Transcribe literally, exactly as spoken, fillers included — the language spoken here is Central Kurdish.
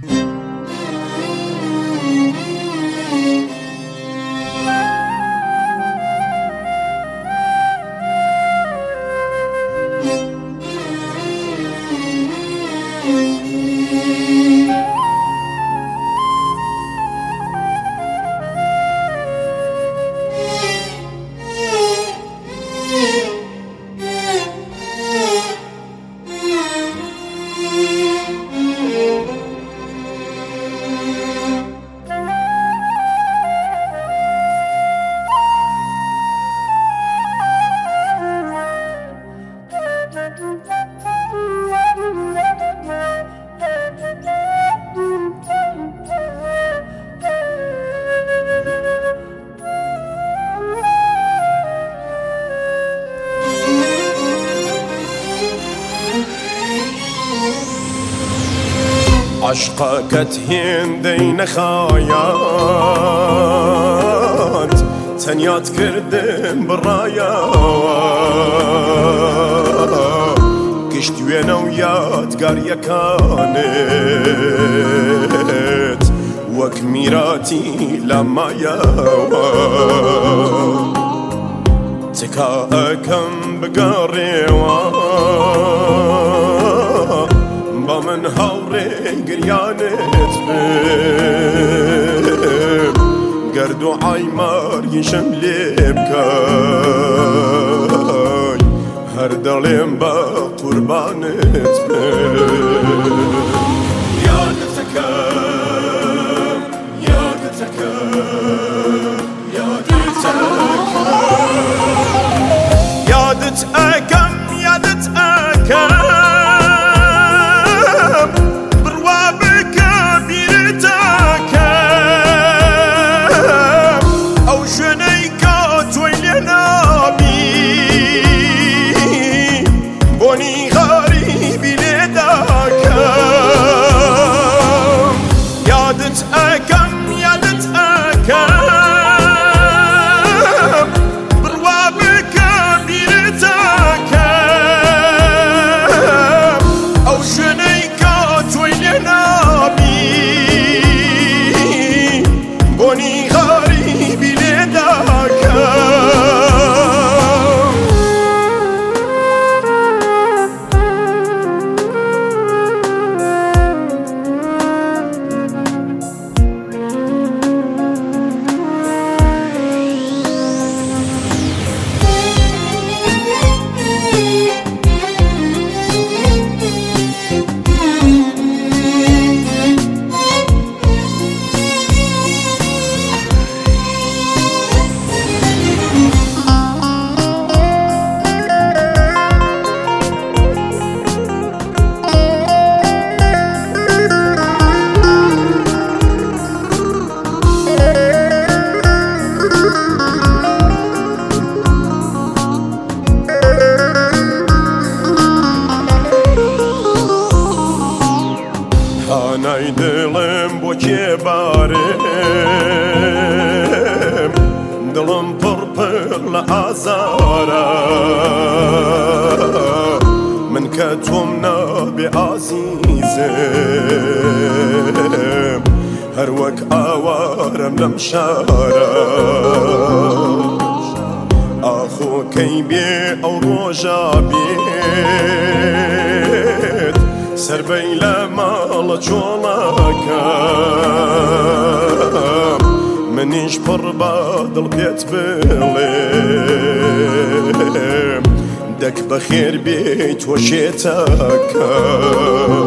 عشقك تهندين خايات تنيات كردن برايا كشت وينا ويات قاريا كانت وك ميراتي لما ياوا تكاكم بقاريوا من هوري قريانت بيب قردو عايمار يشملي بكاي هر دليم با قربانت بيب يادتك يادتك يادتك يادتك يادتك دلم بو که بارم دلم پر پر لعزارا من كتوم نبي عزيزم هر وك آوارم لمشارا آخو كي بي او روجا بيت سر بيلا مال جولاكا منيش بربا دل بيت بلم دك بخير بيت وشيتاكا